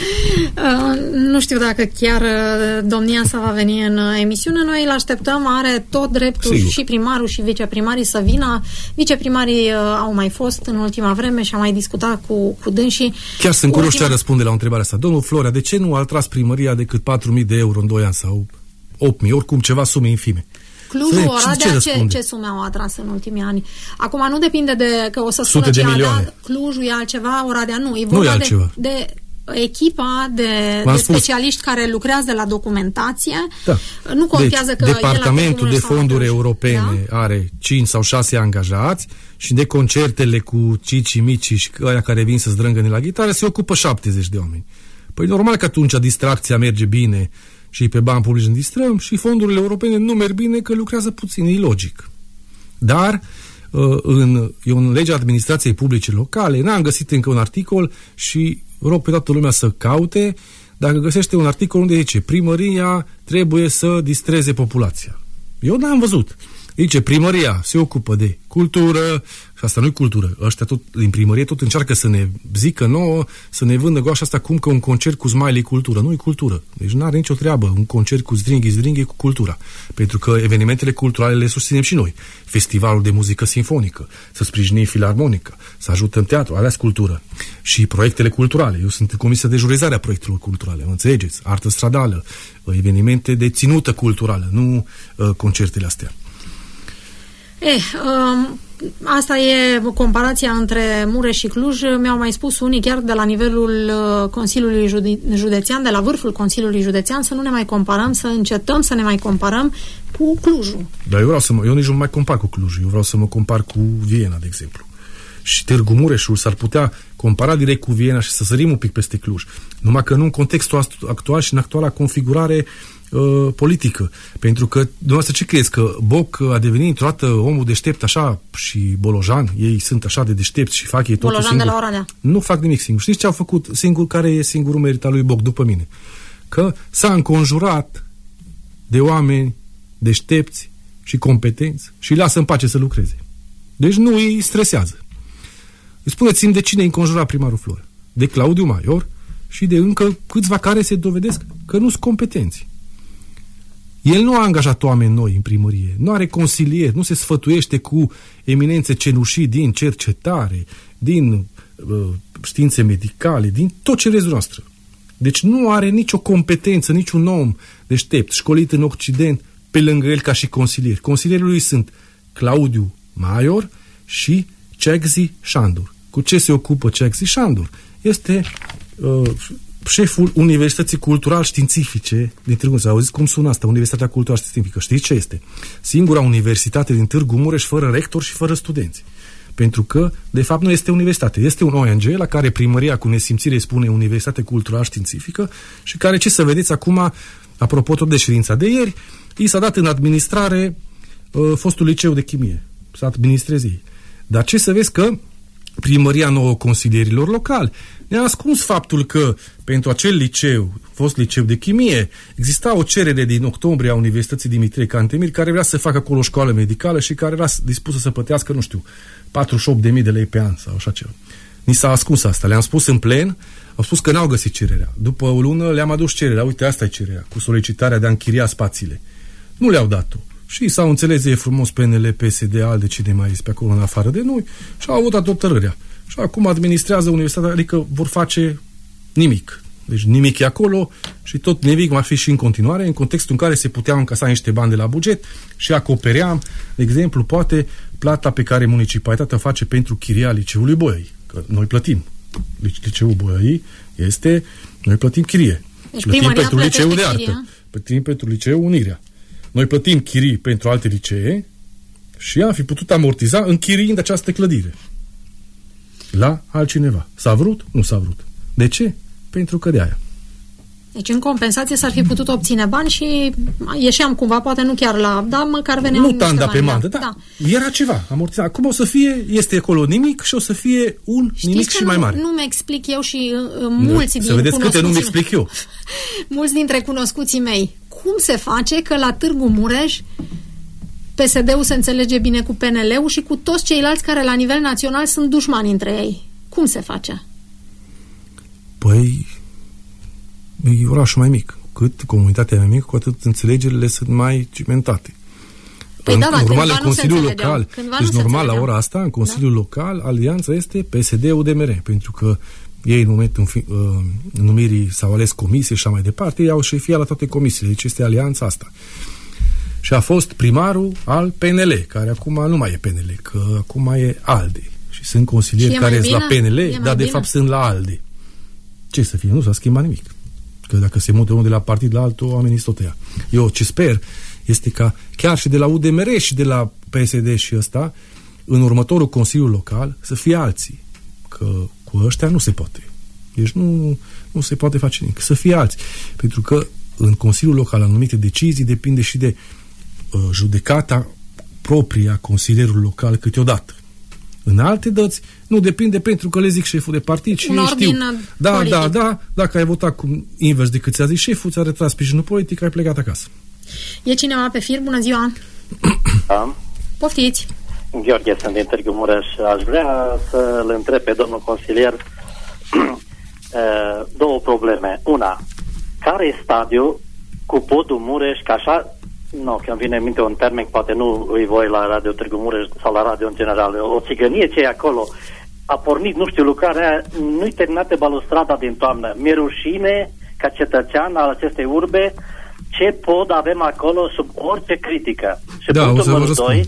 Nu știu dacă chiar domnia sa va veni în emisiune. Noi îl așteptăm, are tot dreptul. Sigur. Și primarul și viceprimarii să vină. Viceprimarii au mai fost în ultima vreme și am mai discutat cu dânsii. Chiar sunt curios ce răspunde la întrebarea asta. Domnul Florea, de ce nu a tras primăria decât 4.000 de euro în 2 ani sau 8.000, oricum ceva sume infime? Clujul, Oradea, ce sume au atras în ultimii ani? Acum nu depinde de că o să spună sute de milioane. Clujul e altceva, Oradea nu. E vorba de echipa de specialiști care lucrează la documentație. Da. Nu contează că Departamentul de fonduri europene are 5 sau 6 angajați și de concertele cu cici mici și aia care vin să zdrângăne la gitară se ocupă 70 de oameni. Păi normal că atunci distracția merge bine și pe bani publici ne distrăm și fondurile europene nu merg bine că lucrează puțin, e logic. Dar eu în legea administrației publice locale n-am găsit încă un articol și rog pe toată lumea să caute dacă găsește un articol unde zice primăria trebuie să distreze populația. Eu n-am văzut. Zice, primăria se ocupă de cultură, și asta nu-i cultură, ăștia tot, din primărie tot încearcă să ne zică nouă, să ne vândă goașa asta cum că un concert cu Smiley e cultură. Nu e cultură. Deci nu are nicio treabă un concert cu Zdringhi cu cultura. Pentru că evenimentele culturale le susținem și noi. Festivalul de muzică sinfonică, să sprijinim filarmonică, să ajutăm teatru, alea cultură. Și proiectele culturale. Eu sunt în comisia de jurizare a proiectelor culturale, mă înțelegeți? Artă stradală, evenimente de ținută culturală, nu concertele astea. Asta e comparația între Mureș și Cluj. Mi-au mai spus unii, chiar de la nivelul Consiliului Județean, de la vârful Consiliului Județean, să nu ne mai comparăm, să încetăm să ne mai comparăm cu Clujul. Dar eu nici nu mai compar cu Clujul. Eu vreau să mă compar cu Viena, de exemplu. Și Târgu Mureșul s-ar putea compara direct cu Viena și să sărim un pic peste Cluj. Numai că nu în contextul actual și în actuala configurare politică. Pentru că, dumneavoastră, ce crezi? Că Boc a devenit într-o dată omul deștept așa și Bolojan, ei sunt așa de deștepți și fac ei totul Bolojan singur. De la Oradea. Nu fac nimic singur. Știți ce au făcut singur? Care e singurul merit al lui Boc, după mine? Că s-a înconjurat de oameni deștepți și competenți și îi lasă în pace să lucreze. Deci nu îi stresează. Spuneți-mi de cine e înconjurat primarul Floră? De Claudiu Maior și de încă câțiva care se dovedesc că nu sunt competenți. El nu a angajat oameni noi în primărie, nu are consilieri, nu se sfătuiește cu eminențe cenușii din cercetare, din științe medicale, din tot ce vreți noastră. Deci nu are nicio competență, niciun om deștept, școlit în Occident, pe lângă el ca și consilier. Consilierii lui sunt Claudiu Maior și Cegzi Șandur. Cu ce se ocupă Cegzi Șandur? Este șeful Universității Cultural-Științifice din Târgu Mureș. Auziți cum sună asta? Universitatea Cultural-Științifică. Știți ce este? Singura universitate din Târgu Mureș fără rector și fără studenți. Pentru că, de fapt, nu este universitate. Este un ONG la care primăria cu nesimțire spune Universitate Cultural-Științifică și care, ce să vedeți acum, apropo tot de ședința de ieri, i s-a dat în administrare fostul liceu de chimie. Să administreze ei. Dar ce să vezi că primăria nouă consilierilor locali ne-a ascuns faptul că pentru acel liceu, fost liceu de chimie, exista o cerere din octombrie a Universității Dimitrie Cantemir care vrea să facă acolo o școală medicală și care era dispusă să plătească, nu știu, 48.000 de lei pe an sau așa ceva. Ni s-a ascuns asta. Le-am spus în plen, au spus că n-au găsit cererea. După o lună le-am adus cererea. Uite, asta e cererea, cu solicitarea de a închiria spațiile. Nu le-au dat-o. Și s-au înțeles de frumos PNL, PSD, ALDE, cine mai este pe acolo în afară de noi și au avut hotărârea. Și acum administrează universitatea, adică vor face nimic. Deci nimic e acolo și tot nimic va fi și în continuare, în contextul în care se puteau încasa niște bani de la buget și acopeream, de exemplu, poate plata pe care municipalitatea face pentru chiria liceului Boiai. Că noi plătim. Liceul Boiai este, noi plătim chirie. Deci plătim pentru liceul de artă. Chiria. Plătim pentru liceul Unirea. Noi plătim chirii pentru alte licee și am fi putut amortiza închiriind această clădire la altcineva. S-a vrut? Nu s-a vrut. De ce? Pentru că de aia. Deci în compensație s-ar fi putut obține bani și ieșeam cumva, poate nu chiar la... Da, măcar veneau nu tanda pe mandă, da. Era ceva amortizat. Acum o să fie, este acolo nimic și o să fie un nimic și mai mare. Nu-mi explic eu și mulți din să vedeți câte nu-mi explic eu. Mulți dintre cunoscuții mei. Cum se face că la Târgu Mureș PSD-ul se înțelege bine cu PNL-ul și cu toți ceilalți care la nivel național sunt dușmani între ei? Cum se face? Păi, e orașul mai mic. Cât comunitatea mai mică, cu atât înțelegerile sunt mai cimentate. Păi normal, în Consiliul Local, deci normal la ora asta, în Consiliul Local, alianța este PSD-UDMR, pentru că ei în momentul numirii s-au ales comisie și așa mai departe, ei au șefia la toate comisiile, deci este alianța asta. Și a fost primarul al PNL, care acum nu mai e PNL, că acum e ALDE. Și sunt consilieri care sunt la PNL, dar de fapt sunt la ALDE. Ce să fie? Nu s-a schimbat nimic. Că dacă se mută unul de la partid la altul, oamenii tot ea. Eu ce sper este ca chiar și de la UDMR și de la PSD și ăsta, în următorul Consiliu Local, să fie alții. Că cu ăștia nu se poate. Deci nu se poate face nimic. Să fie alții. Pentru că în Consiliul Local anumite decizii depinde și de judecata proprie a consilierului local câteodată. În alte dăți nu depinde pentru că le zic șeful de partid și ei știu. Da, dacă ai votat cu invers decât ți-a zis șeful, ți-a retras sprijinul politic, ai plecat acasă. E cineva pe fir? Bună ziua! Da. Poftiți! Gheorghe, sunt din Târgu Mureș. Aș vrea să-l întreb pe domnul consilier două probleme. Una, care e stadiul cu podul Mureș, că așa, că îmi vine în minte un termen, poate nu îi voi la Radio Târgu Mureș sau la radio în general, o țigănie ce e acolo, a pornit, nu știu, lucrarea, nu-i terminată balustrada din toamnă. Mi-e rușine, ca cetățean al acestei urbe, ce pod avem acolo sub orice critică. Și punctul numărul 2,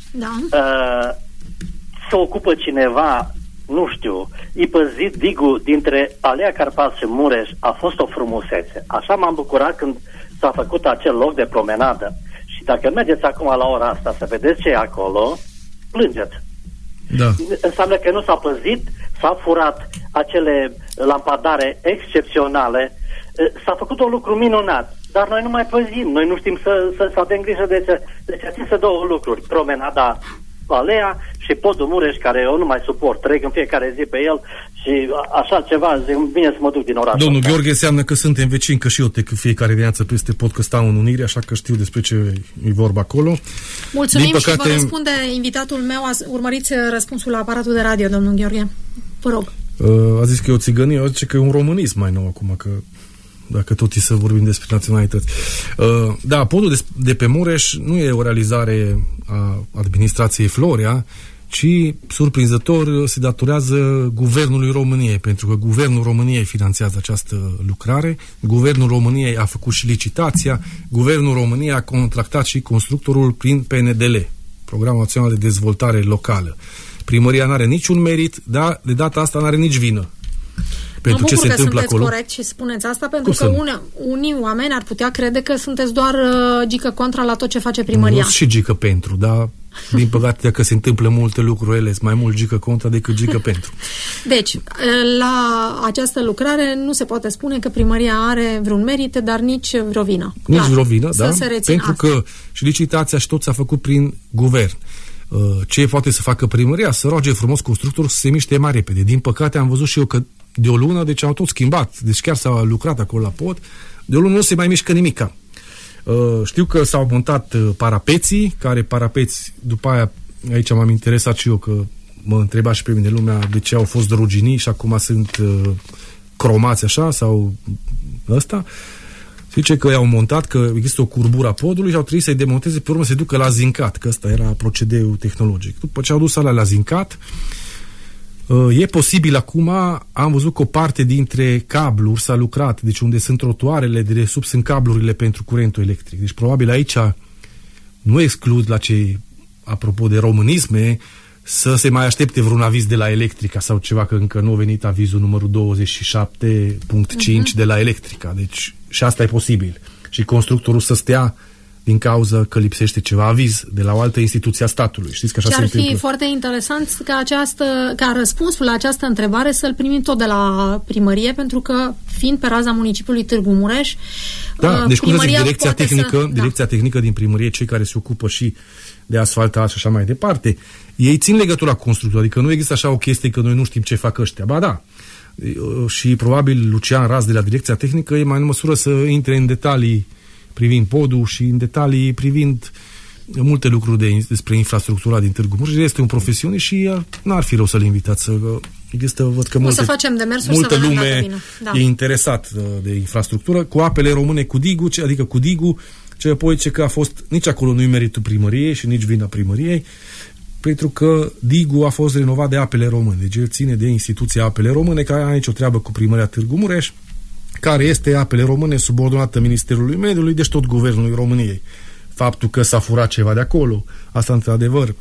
se ocupă cineva, nu știu, i păzit digul dintre Alea Carpați și Mureș, a fost o frumusețe. Așa m-am bucurat când s-a făcut acel loc de promenadă. Și dacă mergeți acum la ora asta să vedeți ce e acolo, plângeți. Da. Înseamnă că nu s-a păzit, s-a furat acele lampadare excepționale, s-a făcut un lucru minunat, dar noi nu mai păzim, noi nu știm să avem grijă de ce. Deci atinse două lucruri, promenada Alea și podul Mureș, care eu nu mai suport, trec în fiecare zi pe el și așa ceva, zic, bine să mă duc din oraș. Domnul Gheorghe, înseamnă că suntem vecini, că și eu trec fiecare dimineață peste pod, că stau în Unire, așa că știu despre ce e vorba acolo. Mulțumim din păcate... și vă răspunde invitatul meu. Urmăriți răspunsul la aparatul de radio, domnul Gheorghe. Vă rog. A zis că e o țigănie, eu zice că e un românism mai nou acum, că dacă tot e să vorbim despre naționalități. Da, podul de pe Mureș nu e o realizare a administrației Florea, ci, surprinzător, se datorează Guvernului României, pentru că Guvernul României finanțează această lucrare, Guvernul României a făcut și licitația, Guvernul României a contractat și constructorul prin PNDL, Programul Național de Dezvoltare Locală. Primăria n-are niciun merit, dar de data asta n-are nici vină. Pentru ce se întâmplă acolo. Sunteți corect și spuneți asta, pentru că unii oameni ar putea crede că sunteți doar gică contra la tot ce face primăria. Nu și gică pentru, dar din păcate dacă se întâmplă multe lucruri, ele sunt mai mult gică contra decât gică pentru. Deci, la această lucrare nu se poate spune că primăria are vreun merit, dar nici vreo vină. Nici vreo vină, da, pentru asta. Că și licitația și tot s-a făcut prin guvern. Ce poate să facă primăria? Să roage frumos constructorul să se miște mai repede. Din păcate am văzut și eu că de o lună, deci au tot schimbat, deci chiar s-a lucrat acolo la pod, de o lună nu se mai mișcă nimica. Știu că s-au montat parapeții, care parapeți, după aia, aici m-am interesat și eu, că mă întreba și pe mine lumea de ce au fost ruginii și acum sunt cromați așa, sau ăsta. Zice că i-au montat, că există o curbură a podului și au trebuit să-i demonteze, pe urmă se ducă la zincat, că ăsta era procedeul tehnologic. După ce au dus alea la zincat, e posibil acum, am văzut că o parte dintre cabluri s-a lucrat, deci unde sunt trotuarele, de sub sunt cablurile pentru curentul electric. Deci probabil aici nu exclud la ce, apropo de românisme, să se mai aștepte vreun aviz de la Electrica sau ceva, că încă nu a venit avizul numărul 27.5 de la Electrica. Deci și asta e posibil. Și constructorul să stea din cauza că lipsește ceva aviz de la o altă instituție a statului. Știți că așa se întâmplă. Ar fi foarte interesant ca răspunsul la această întrebare să-l primim tot de la primărie, pentru că, fiind pe raza municipiului Târgu Mureș, da, deci cum zic, direcția tehnică din primărie, cei care se ocupă și de asfaltat și așa mai departe, ei țin legătura cu constructorul, adică nu există așa o chestie că noi nu știm ce fac ăștia. Ba da, și probabil Lucian Raz de la direcția tehnică e mai în măsură să intre în detalii privind podul și în detalii privind multe lucruri despre infrastructura din Târgu Mureș. Este un profesionist și n-ar fi rău să-l invitați. Există, văd că multă lume e interesat de infrastructură. Cu apele române, cu digul, adică cu digul, ce apoi ce că a fost, nici acolo nu-i meritul primăriei și nici vina primăriei, pentru că digul a fost renovat de apele române. Deci el ține de instituția Apele Române, care are aici o treabă cu primăria Târgu Mureș, care este Apele Române subordonată Ministerului Mediului, deci tot Guvernului României. Faptul că s-a furat ceva de acolo, asta într-adevăr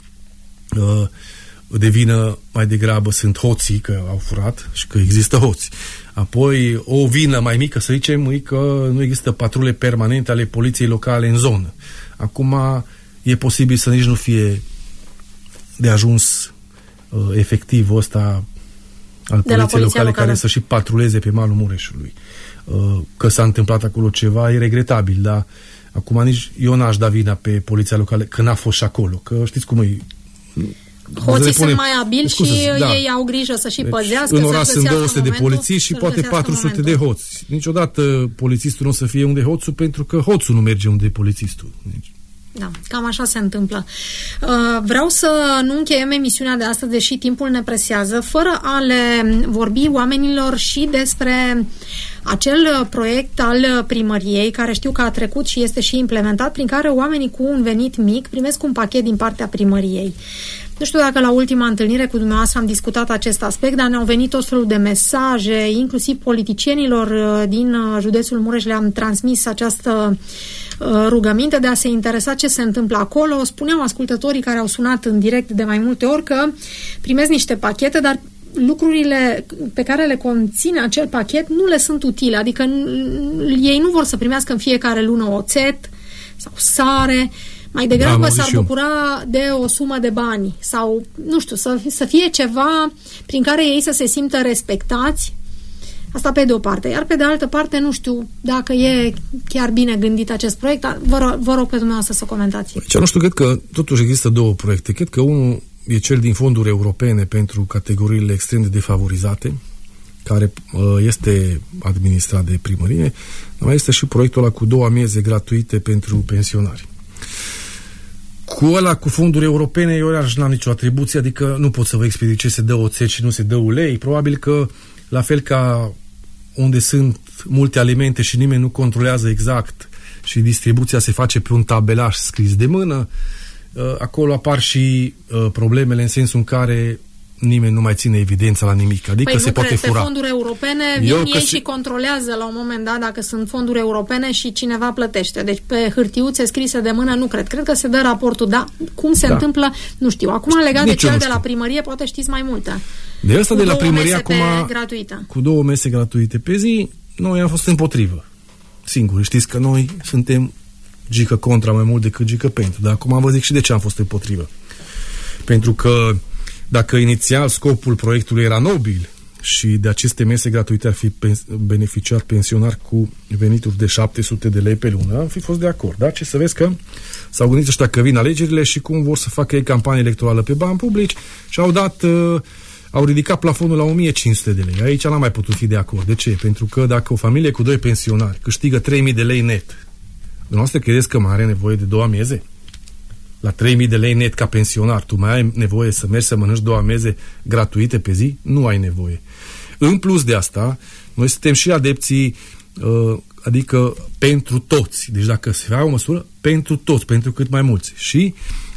de vină mai degrabă sunt hoții că au furat și că există hoți. Apoi o vină mai mică, să zicem, e că nu există patrule permanente ale poliției locale în zonă. Acum e posibil să nici nu fie de ajuns efectivul ăsta al poliției locale care să și patruleze pe malul Mureșului. Că s-a întâmplat acolo ceva, e regretabil, dar acum nici eu n-aș da vina pe poliția locală că n-a fost și acolo, că știți cum e. Hoții sunt mai abili și ei au grijă să și păzească. În oraș sunt 200 de polițiști și poate 400 de hoți. Niciodată polițistul nu o să fie unde hoțul, pentru că hoțul nu merge unde polițistul. Deci, Da, cam așa se întâmplă. Vreau să nu încheiem emisiunea de astăzi, deși timpul ne presează, fără a le vorbi oamenilor și despre acel proiect al primăriei, care știu că a trecut și este și implementat, prin care oamenii cu un venit mic primesc un pachet din partea primăriei. Nu știu dacă la ultima întâlnire cu dumneavoastră am discutat acest aspect, dar ne-au venit tot felul de mesaje, inclusiv politicienilor din județul Mureș le-am transmis această rugăminte de a se interesa ce se întâmplă acolo. Spuneau ascultătorii care au sunat în direct de mai multe ori că primesc niște pachete, dar lucrurile pe care le conține acel pachet nu le sunt utile, adică ei nu vor să primească în fiecare lună oțet sau sare, mai degrabă s-ar bucura de o sumă de bani sau, nu știu, să fie ceva prin care ei să se simtă respectați. Asta pe de o parte. Iar pe de altă parte, nu știu dacă e chiar bine gândit acest proiect, dar vă rog pe dumneavoastră să comentați. Deci, nu știu, cred că totuși există două proiecte. Cred că unul e cel din fonduri europene pentru categoriile extrem de defavorizate, care este administrat de primărie. Mai este și proiectul ăla cu 2 amieze gratuite pentru pensionari. Cu ăla, cu fonduri europene, eu n-am nicio atribuție, adică nu pot să vă explic ce se dă oțet și nu se dă ulei. Probabil că, la fel ca unde sunt multe alimente și nimeni nu controlează exact și distribuția se face pe un tabelaj scris de mână, acolo apar și problemele în sensul în care nimeni nu mai ține evidența la nimic. Adică se poate fura. Pe fonduri europene vin ei și controlează la un moment dat dacă sunt fonduri europene și cineva plătește. Deci pe hârtiuțe scrise de mână nu cred. Cred că se dă raportul, dar cum se întâmplă, nu știu. Acum legat de cel de la primărie, poate știți mai multe. De asta de la primărie acum, cu 2 mese gratuite pe zi, noi am fost împotrivă. Singur, știți că noi suntem gică contra mai mult decât gică pentru. Dar acum vă zic și de ce am fost împotrivă. Pentru că dacă inițial scopul proiectului era nobil și de aceste mese gratuite ar fi beneficiar pensionar cu venituri de 700 de lei pe lună, am fi fost de acord. Da? Ce să vezi că s-au gândit ăștia că vin alegerile și cum vor să facă ei campanie electorală pe bani publici și au ridicat plafonul la 1500 de lei. Aici n-am mai putut fi de acord. De ce? Pentru că dacă o familie cu 2 pensionari câștigă 3000 de lei net, dumneavoastră credeți că mai are nevoie de 2 amieze? La 3.000 de lei net ca pensionar, tu mai ai nevoie să mergi să mănânci 2 amieze gratuite pe zi? Nu ai nevoie. În plus de asta, noi suntem și adepții, adică pentru toți. Deci dacă se ia o măsură, pentru toți, pentru cât mai mulți. Și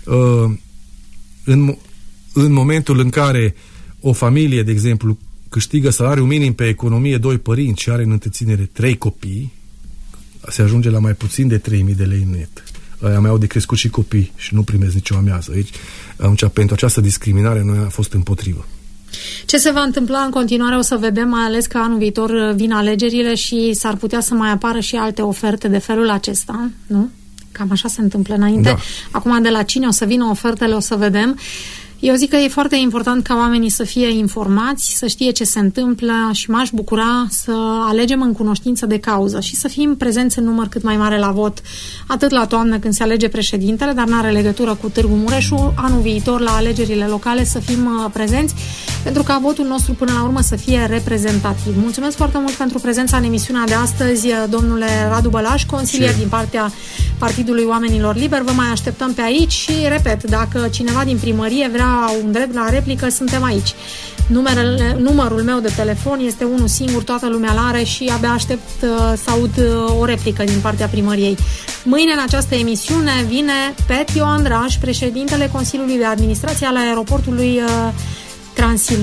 în momentul în care o familie, de exemplu, câștigă salariul minim pe economie 2 părinți și are în întreținere 3 copii, se ajunge la mai puțin de 3.000 de lei net. Aia mai au de crescut și copii și nu primesc nicio amiază aici. Atunci, pentru această discriminare, noi am fost împotrivă. Ce se va întâmpla în continuare o să vedem, mai ales că anul viitor vin alegerile și s-ar putea să mai apară și alte oferte de felul acesta, nu? Cam așa se întâmplă înainte. Da. Acum de la cine o să vină ofertele o să vedem. Eu zic că e foarte important ca oamenii să fie informați, să știe ce se întâmplă și m-aș bucura să alegem în cunoștință de cauză și să fim prezenți în număr cât mai mare la vot, atât la toamnă când se alege președintele, dar n-are legătură cu Târgu Mureșul, anul viitor la alegerile locale să fim prezenți, pentru ca votul nostru până la urmă să fie reprezentativ. Mulțumesc foarte mult pentru prezența în emisiunea de astăzi, domnule Radu Bălaș, consilier din partea Partidului Oamenilor Liberi. Vă mai așteptăm pe aici și, repet, dacă cineva din primărie vrea un drept la replică, suntem aici. Numărul meu de telefon este unul singur, toată lumea l-are și abia aștept să aud o replică din partea primăriei. Mâine în această emisiune vine Pet Ioan Draș, președintele Consiliului de Administrație al Aeroportului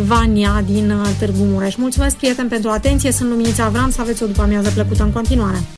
Transilvania din Târgu Mureș. Mulțumesc, prieteni, pentru atenție. Sunt Luminița Avram. Să aveți o după-amiază plăcută în continuare.